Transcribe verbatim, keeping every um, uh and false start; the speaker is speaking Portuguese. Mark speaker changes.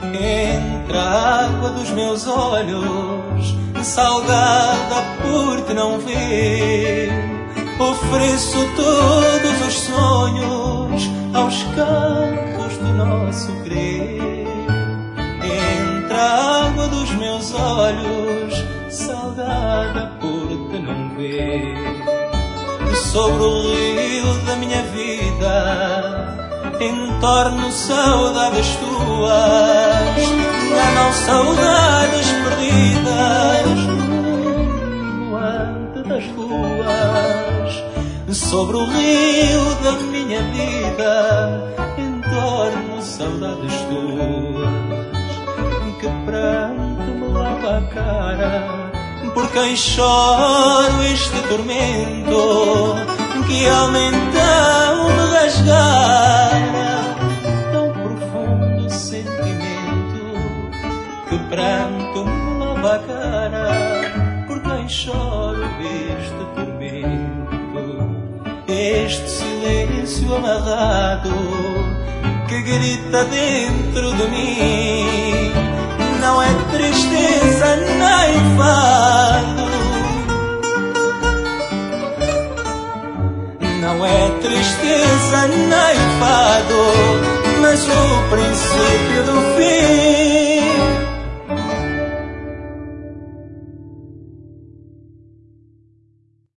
Speaker 1: Entre a água dos meus olhos, salgada por te não ver, ofereço todos os sonhos aos cantos do nosso querer. Entre a água dos meus olhos, salgada por te não ver, sobre o rio da minha vida entorno saudades tuas, ganam saudades perdidas no ante das luas. Sobre o rio da minha vida entorno saudades tuas, que pranto me lava a cara por quem choro este tormento, que alma então me rasgara tão profundo sentimento, que pranto me lava a cara por quem choro este tormento. Este silêncio amarrado que grita dentro de mim não é tristeza nem fado, não é tristeza nem fado, mas o princípio do fim.